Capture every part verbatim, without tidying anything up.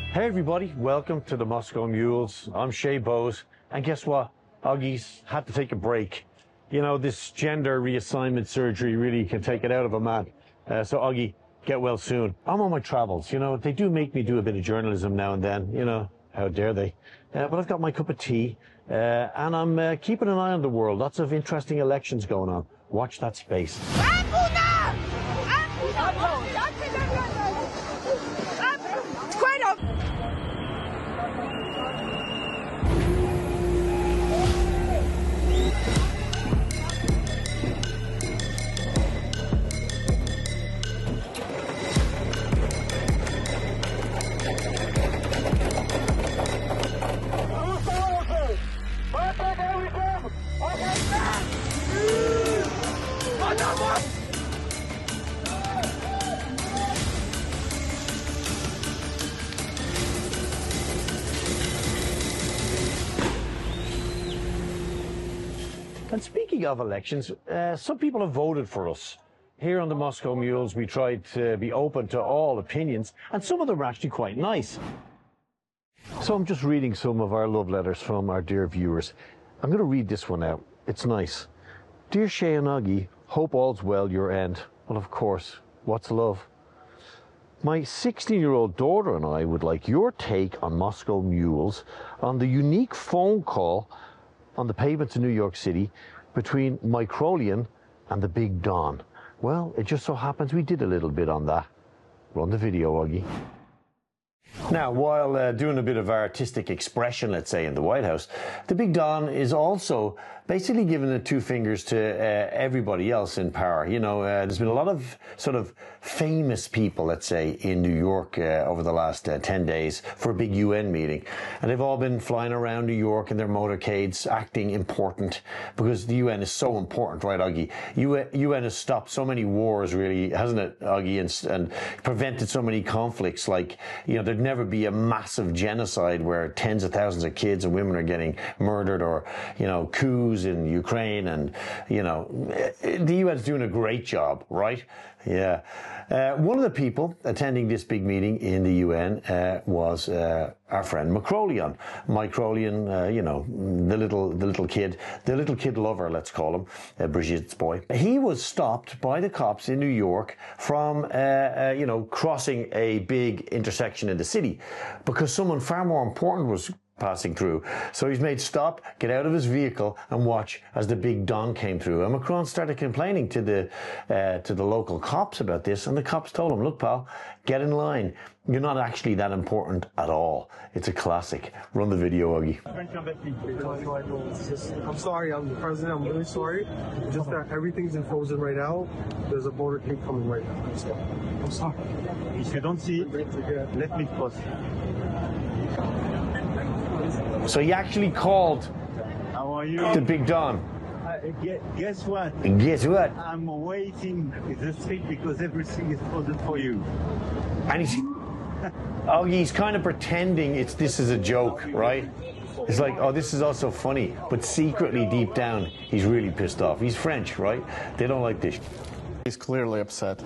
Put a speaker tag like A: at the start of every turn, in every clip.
A: Hey everybody, welcome to the Moscow Mules. I'm Shay Bowes, and guess what? Augie's had to take a break. You know, this gender reassignment surgery really can take it out of a man. Uh, so Augie, get well soon. I'm on my travels, you know, they do make me do a bit of journalism now and then, you know, how dare they. Uh, but I've got my cup of tea, uh, and I'm uh, keeping an eye on the world. Lots of interesting elections going on. Watch that space. And speaking of elections, uh, some people have voted for us. Here on the Moscow Mules, we tried to be open to all opinions, and some of them are actually quite nice. So I'm just reading some of our love letters from our dear viewers. I'm going to read this one out. It's nice. Dear Shay and Augie, hope all's well your end. Well, of course, what's love? My sixteen-year-old daughter and I would like your take on Moscow Mules on the unique phone call on the pavements of New York City between Microlian and the Big Don. Well, it just so happens we did a little bit on that. Run the video, Augie. Now, while uh, doing a bit of artistic expression, let's say, in the White House, the Big Don is also basically giving the two fingers to uh, everybody else in power. You know, uh, there's been a lot of sort of famous people, let's say, in New York uh, over the last uh, ten days for a big U N meeting. And they've all been flying around New York in their motorcades, acting important, because the U N is so important, right, Augie? U N has stopped so many wars, really, hasn't it, Augie, and, and prevented so many conflicts. Like, you know, there'd never be a massive genocide where tens of thousands of kids and women are getting murdered, or, you know, coups in Ukraine, and, you know, the U N's doing a great job, right? Yeah. Uh, one of the people attending this big meeting in the U N uh, was uh, our friend Microlian. Microlian, uh, you know, the little, the little kid, the little kid lover, let's call him, uh, Brigitte's boy. He was stopped by the cops in New York from, uh, uh, you know, crossing a big intersection in the city because someone far more important was passing through. So he's made stop, get out of his vehicle, and watch as the Big Don came through. And Macron started complaining to the uh, to the local cops about this, and the cops told him, look, pal, get in line. You're not actually that important at all. It's a classic. Run the video, Augie.
B: I'm sorry, I'm the president. I'm really sorry. Just that everything's in frozen right now. There's a motorcade coming right now. I'm sorry. I'm sorry.
C: If you don't see it, let me cross.
A: So he actually called
C: How are you?
A: the Big Don.
C: Uh, guess what?
A: And guess what?
C: I'm waiting in the street because everything is frozen for you.
A: And he's, oh, he's kind of pretending it's this is a joke, right? It's like, oh, this is also funny. But secretly, deep down, he's really pissed off. He's French, right? They don't like this.
D: He's clearly upset.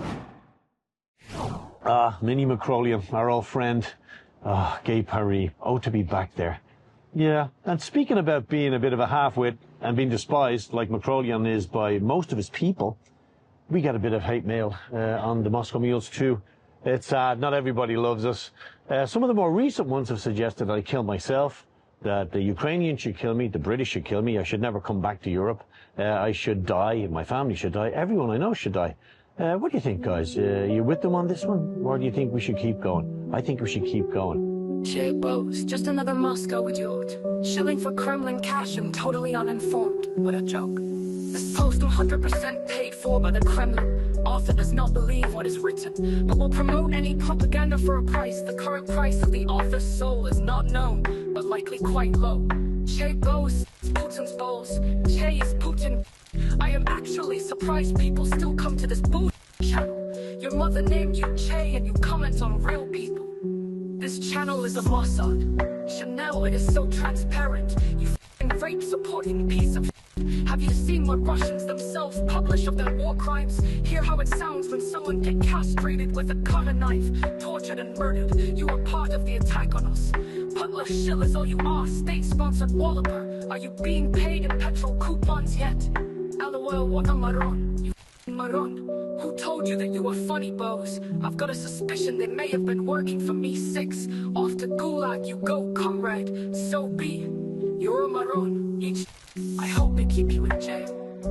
A: Ah, Mini Microlian, our old friend. Ah, Gay Paris. Oh, to be back there. Yeah, and speaking about being a bit of a half-wit and being despised, like Microlian is by most of his people, we get a bit of hate mail uh, on the Moscow Mules too. It's sad, not everybody loves us. Uh, some of the more recent ones have suggested I kill myself, that the Ukrainians should kill me, the British should kill me, I should never come back to Europe, uh, I should die, my family should die, everyone I know should die. Uh, what do you think, guys? Uh, you with them on this one? Or do you think we should keep going? I think we should keep going.
E: Shay Bowes, just another Moscow idiot. Shilling for Kremlin cash and totally uninformed. What a joke. This post one hundred percent paid for by the Kremlin. Author does not believe what is written, but will promote any propaganda for a price. The current price of the author's soul is not known, but likely quite low. Shay Bowes, Putin's balls. Shay is Putin. I am actually surprised people still come to this bull channel. Your mother named you Che and you comment on real people. This channel is a Mossad. Chanel, it is so transparent. You f***ing rape supporting piece of shit. Have you seen what Russians themselves publish of their war crimes? Hear how it sounds when someone get castrated with a cutter knife, tortured and murdered. You are part of the attack on us. Putler Shill is all you are, state-sponsored walloper. Are you being paid in petrol coupons yet? LOL, what a maron. You f***ing maron. Who told you that you were funny bows? I've got a suspicion they may have been working for me six. Off to Gulag you go, comrade. So be. You're a maron. Each. I hope they keep you in jail.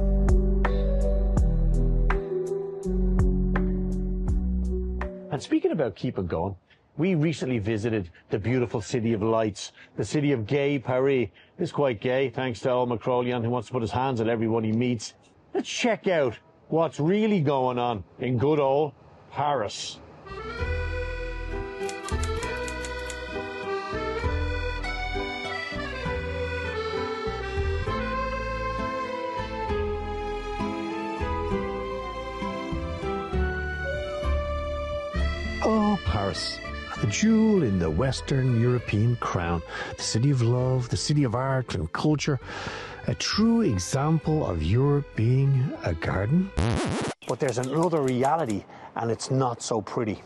A: And speaking about keeping going, we recently visited the beautiful City of Lights, the city of gay Paris. It's quite gay, thanks to Al Macrolian, who wants to put his hands on everyone he meets. Let's check out what's really going on in good old Paris.
F: Oh, Paris, the jewel in the Western European crown, the city of love, the city of art and culture, a true example of Europe being a garden.
A: But there's another reality, and it's not so pretty.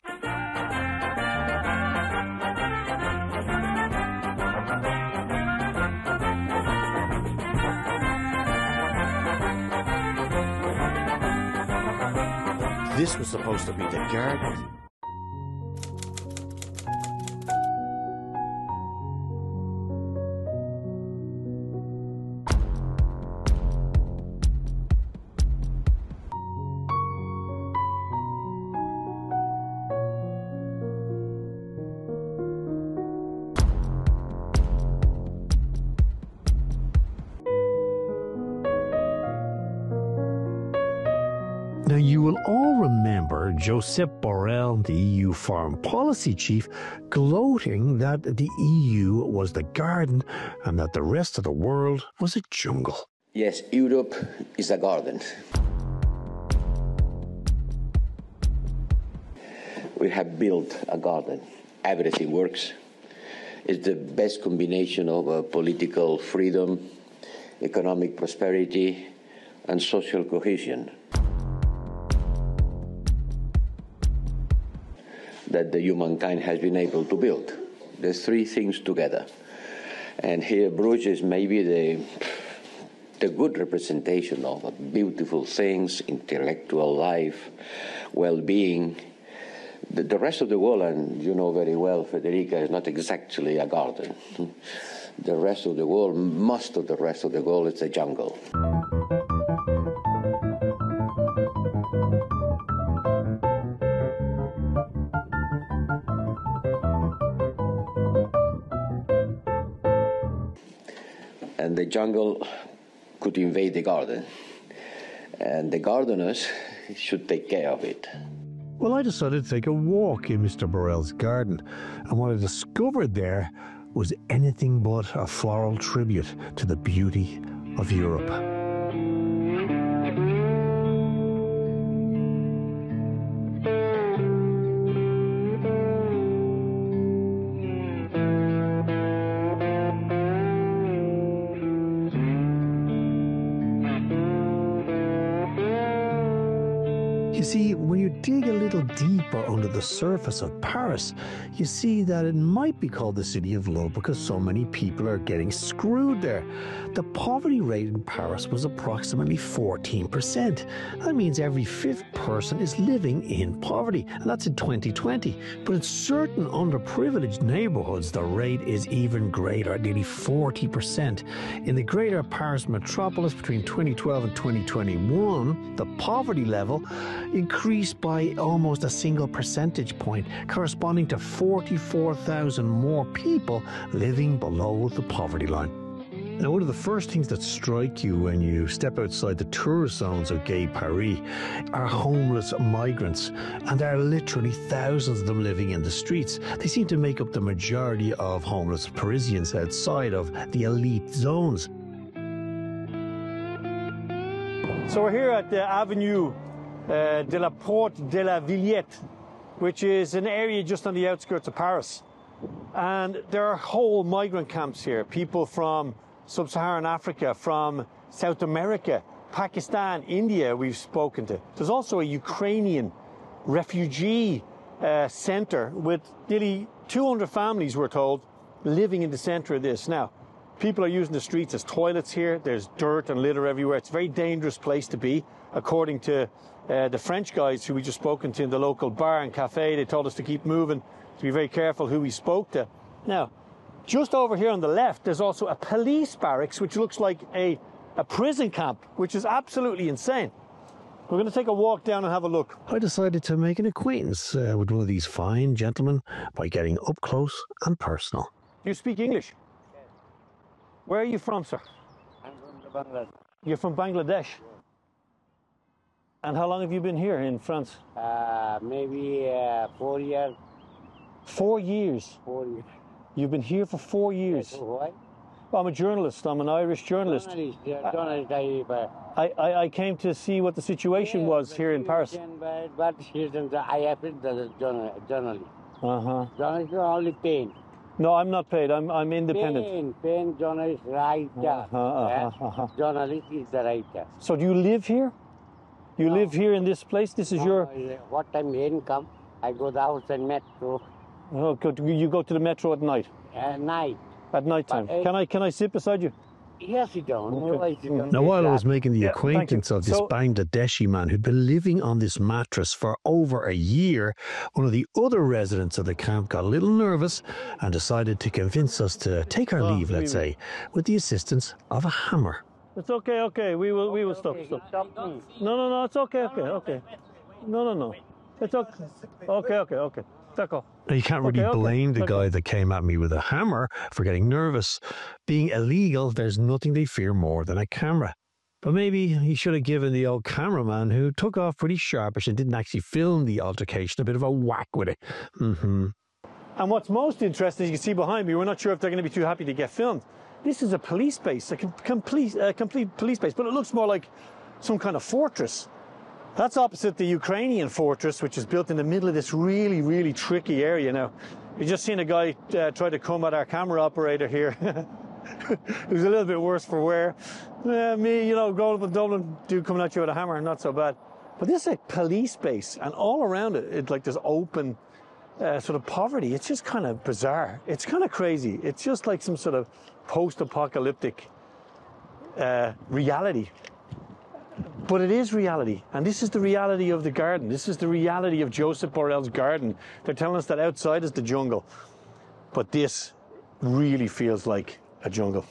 F: This was supposed to be the garden. Now, you will all remember Josep Borrell, the E U foreign policy chief, gloating that the E U was the garden and that the rest of the world was a jungle.
G: Yes, Europe is a garden. We have built a garden. Everything works. It's the best combination of uh, political freedom, economic prosperity, and social cohesion that the humankind has been able to build. There's three things together. And here Bruges is maybe the, the good representation of beautiful things, intellectual life, well-being. The, the rest of the world, and you know very well, Federica, is not exactly a garden. The rest of the world, most of the rest of the world, is a jungle. And the jungle could invade the garden, and the gardeners should take care of it.
F: Well, I decided to take a walk in Mister Borrell's garden, and what I discovered there was anything but a floral tribute to the beauty of Europe. You see, when you dig a little deeper under the surface of Paris, you see that it might be called the City of Love because so many people are getting screwed there. The poverty rate in Paris was approximately fourteen percent. That means every fifth person is living in poverty, and that's in twenty twenty. But in certain underprivileged neighborhoods, the rate is even greater, at nearly forty percent. In the greater Paris metropolis between twenty twelve and twenty twenty-one, the poverty level increased by almost a single percentage point, corresponding to forty-four thousand more people living below the poverty line. Now, one of the first things that strike you when you step outside the tourist zones of gay Paris are homeless migrants, and there are literally thousands of them living in the streets. They seem to make up the majority of homeless Parisians outside of the elite zones.
A: So we're here at the Avenue uh, de la Porte de la Villette, which is an area just on the outskirts of Paris. And there are whole migrant camps here, people from Sub-Saharan Africa, from South America, Pakistan, India we've spoken to. There's also a Ukrainian refugee uh, center with nearly two hundred families, we're told, living in the center of this. Now, people are using the streets as toilets here. There's dirt and litter everywhere. It's a very dangerous place to be, according to uh, the French guys who we just spoken to in the local bar and cafe. They told us to keep moving, to be very careful who we spoke to. Now, just over here on the left, there's also a police barracks, which looks like a, a prison camp, which is absolutely insane. We're going to take a walk down and have a look.
F: I decided to make an acquaintance uh, with one of these fine gentlemen by getting up close and personal.
A: You speak English? Yes. Where are you from, sir?
H: I'm from Bangladesh.
A: You're from Bangladesh? And how long have you been here in France?
H: Uh, maybe uh, four years.
A: Four years?
H: Four years.
A: You've been here for four years?
H: Why?
A: Well, I'm a journalist. I'm an Irish journalist.
H: Journalist, yeah, journalist I, uh,
A: I, I, I came to see what the situation
H: yeah,
A: was here in Paris.
H: But, but I have the journal, journalist.
A: Uh-huh.
H: Journalist only pain.
A: No, I'm not paid. I'm I'm independent.
H: Pain, pain, journalist, writer.
A: Uh-huh, uh-huh,
H: yeah?
A: uh-huh.
H: Journalist is the writer.
A: So do you live here? You
H: No.
A: live here in this place? This is
H: No,
A: your...
H: What time rain come, I go the house and metro
A: Oh, go to, you go to the metro at night?
H: at night.
A: At night time.
H: But, uh,
A: Can I can I sit beside you?
H: Yes, you don't.
A: Okay.
H: Otherwise you don't
F: Now,
H: get
F: while I
H: that.
F: was making the
A: Yeah, thank you.
F: acquaintance of this
A: So-
F: Bangladeshi man who'd been living on this mattress for over a year, one of the other residents of the camp got a little nervous and decided to convince us to take our
A: Oh,
F: leave, let's
A: we-
F: say, with the assistance of a hammer.
A: It's okay, okay. We will we will stop.
H: Okay,
A: stop.
H: stop me.
A: No, no, no. It's okay, okay, okay. No, no, no. It's okay. Okay, okay, okay. D'accord.
F: Now, you can't really
A: Okay, okay,
F: blame the
A: okay.
F: guy that came at me with a hammer for getting nervous. Being illegal, there's nothing they fear more than a camera. But maybe he should have given the old cameraman who took off pretty sharpish and didn't actually film the altercation a bit of a whack with it. Mm-hmm.
A: And what's most interesting, as you can see behind me, we're not sure if they're going to be too happy to get filmed. This is a police base, a com- complete, uh, complete police base, but it looks more like some kind of fortress. That's opposite the Ukrainian fortress, which is built in the middle of this really, really tricky area. Now, you just seen a guy uh, try to come at our camera operator here. Who's a little bit worse for wear. Uh, me, you know, growing up in Dublin, dude coming at you with a hammer, not so bad. But this is a police base, and all around it, it's like this open uh, sort of poverty. It's just kind of bizarre. It's kind of crazy. It's just like some sort of post-apocalyptic uh, reality. But it is reality, and this is the reality of the garden. This is the reality of Joseph Borrell's garden. They're telling us that outside is the jungle, but this really feels like a jungle.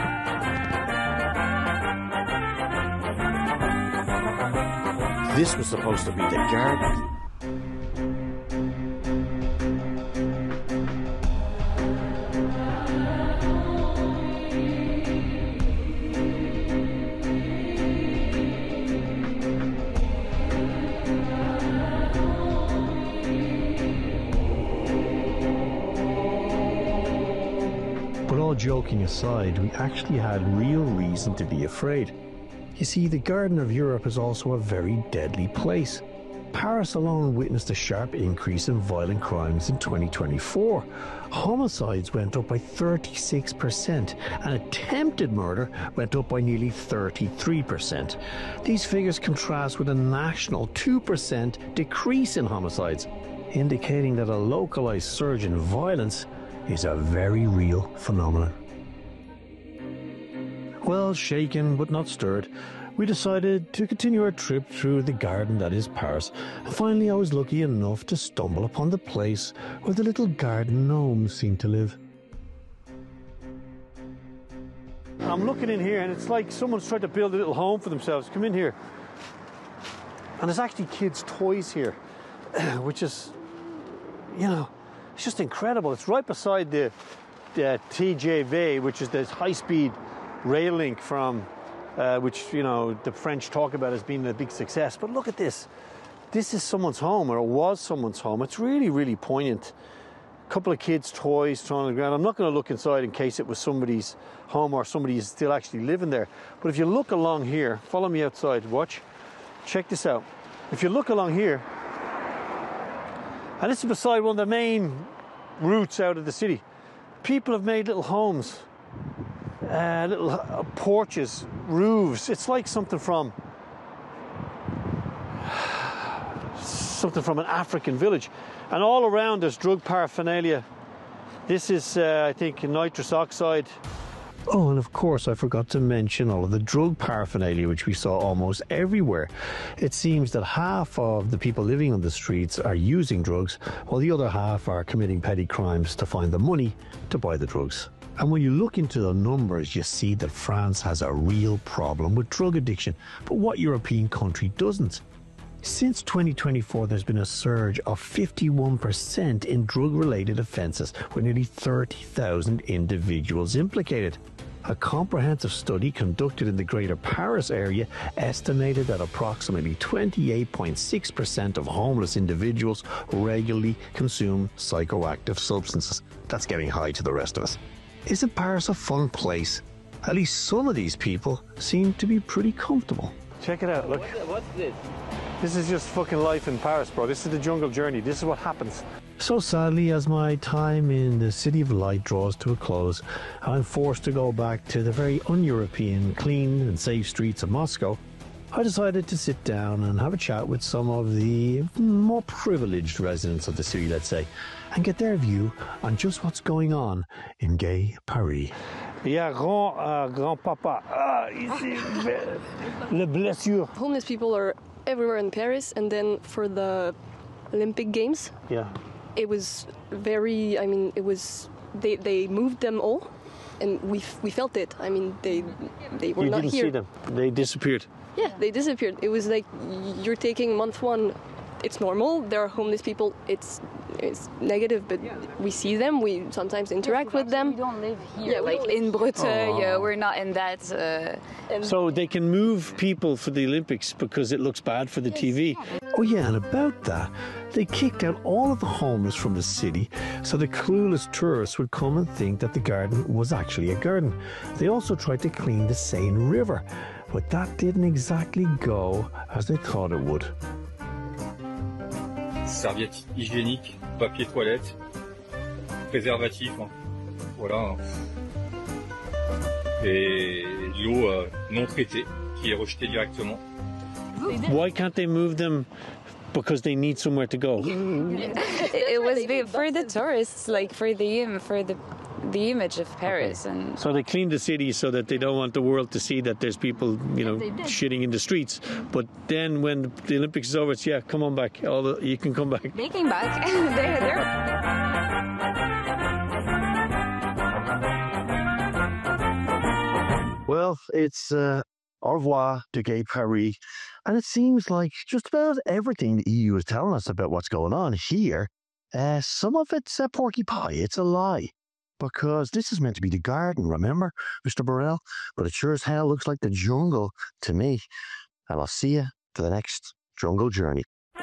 A: This was supposed to be the garden.
F: But all joking aside, we actually had real reason to be afraid. You see, the Garden of Europe is also a very deadly place. Paris alone witnessed a sharp increase in violent crimes in twenty twenty-four. Homicides went up by thirty-six percent, and attempted murder went up by nearly thirty-three percent. These figures contrast with a national two percent decrease in homicides, indicating that a localized surge in violence is a very real phenomenon. Well, shaken but not stirred, we decided to continue our trip through the garden that is Paris. And finally I was lucky enough to stumble upon the place where the little garden gnomes seem to live.
A: I'm looking in here, and it's like someone's tried to build a little home for themselves. Come in here. And there's actually kids' toys here, which is, you know, it's just incredible. It's right beside the, the T G V, which is this high-speed rail link from, uh, which, you know, the French talk about as being a big success. But look at this. This is someone's home, or it was someone's home. It's really, really poignant. A couple of kids' toys thrown on the ground. I'm not going to look inside in case it was somebody's home or somebody is still actually living there. But if you look along here, follow me outside, watch. Check this out. If you look along here, and this is beside one of the main routes out of the city, people have made little homes uh, little uh, porches, roofs. It's like something from something from an African village. And all around there's drug paraphernalia. This is, uh, I think, nitrous oxide.
F: Oh, and of course, I forgot to mention all of the drug paraphernalia, which we saw almost everywhere. It seems that half of the people living on the streets are using drugs, while the other half are committing petty crimes to find the money to buy the drugs. And when you look into the numbers, you see that France has a real problem with drug addiction. But what European country doesn't? Since twenty twenty-four, there's been a surge of fifty-one percent in drug-related offences, with nearly thirty thousand individuals implicated. A comprehensive study conducted in the Greater Paris area estimated that approximately twenty-eight point six percent of homeless individuals regularly consume psychoactive substances. That's getting high to the rest of us. Isn't Paris a fun place? At least some of these people seem to be pretty comfortable.
A: Check it out, look.
H: What's this?
A: This is just fucking life in Paris, bro. This is the jungle journey. This is what happens.
F: So sadly, as my time in the City of Light draws to a close, I'm forced to go back to the very un-European, clean and safe streets of Moscow. I decided to sit down and have a chat with some of the more privileged residents of the city, let's say, and get their view on just what's going on in gay Paris.
A: Yeah, grand, uh, grand-papa. Ah, ici, le blessure.
I: Homeless people are everywhere in Paris, and then for the Olympic Games,
A: Yeah.
I: it was very, I mean, it was, they, they moved them all, and we we felt it. I mean, they they were
A: You
I: not
A: didn't
I: here.
A: see them. They disappeared.
I: Yeah, they disappeared. It was like, you're taking month one, it's normal, there are homeless people, it's it's negative, but we see them, we sometimes interact with them.
J: We don't live here,
I: Yeah, we
J: like
I: don't
J: in Breteuil,
A: Oh.
J: uh, we're not in that... Uh,
A: So they can move people for the Olympics because it looks bad for the T V.
F: Oh yeah, and about that, they kicked out all of the homeless from the city so the clueless tourists would come and think that the garden was actually a garden. They also tried to clean the Seine River, but that didn't exactly go as they thought it would.
K: Serviettes hygiéniques, papier toilette, préservatifs, hein. Voilà. Et l'eau euh, non traitée qui est rejetée directement.
A: Why can't they move them? Because they need somewhere to go.
J: it was big for the tourists, like for the im- for the the image of Paris, and
A: So they clean the city so that they don't want the world to see that there's people, you know, shitting in the streets. But then when the Olympics is over, it's, yeah, come on back. All the, you can come back.
J: they came back. they're, they're
F: Well, it's uh, au revoir to gay Paris, and it seems like just about everything the E U is telling us about what's going on here, uh, some of it's a porky pie. It's a lie. Because this is meant to be the garden, remember, Mister Borrell? But it sure as hell looks like the jungle to me. And I'll see you for the next jungle journey.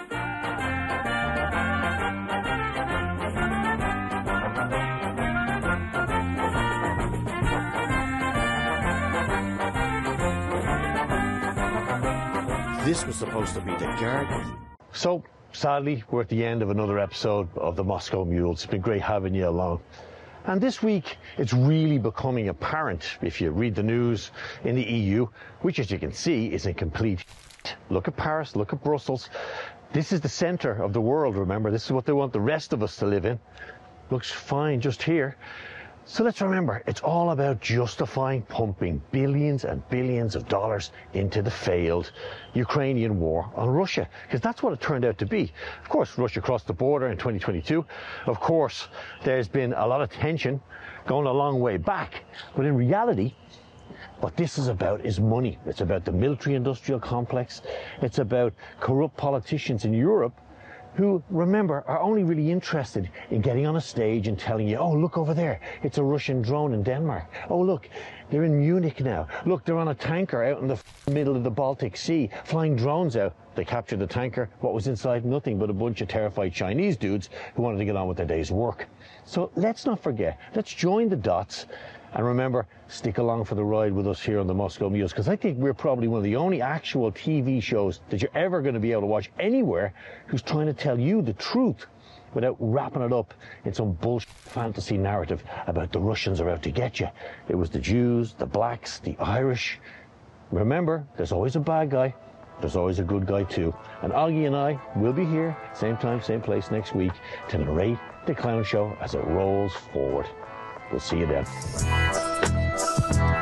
F: This was supposed to be the garden.
A: So, sadly, we're at the end of another episode of the Moscow Mules. It's been great having you along. And this week, it's really becoming apparent, if you read the news in the E U, which, as you can see, is incomplete. Look at Paris, look at Brussels. This is the centre of the world, remember. This is what they want the rest of us to live in. Looks fine just here. So let's remember, it's all about justifying pumping billions and billions of dollars into the failed Ukrainian war on Russia, because that's what it turned out to be. Of course, Russia crossed the border in twenty twenty-two. Of course, there's been a lot of tension going a long way back. But in reality, what this is about is money. It's about the military-industrial complex. It's about corrupt politicians in Europe who, remember, are only really interested in getting on a stage and telling you, oh, look over there, it's a Russian drone in Denmark. Oh, look, they're in Munich now. Look, they're on a tanker out in the middle of the Baltic Sea, flying drones out. They captured the tanker. What was inside? Nothing but a bunch of terrified Chinese dudes who wanted to get on with their day's work. So let's not forget, let's join the dots. And remember, stick along for the ride with us here on the Moscow Mules, because I think we're probably one of the only actual T V shows that you're ever going to be able to watch anywhere who's trying to tell you the truth without wrapping it up in some bullshit fantasy narrative about the Russians are out to get you. It was the Jews, the blacks, the Irish. Remember, there's always a bad guy. There's always a good guy too. And Augie and I will be here, same time, same place next week, to narrate the clown show as it rolls forward. We'll see you then.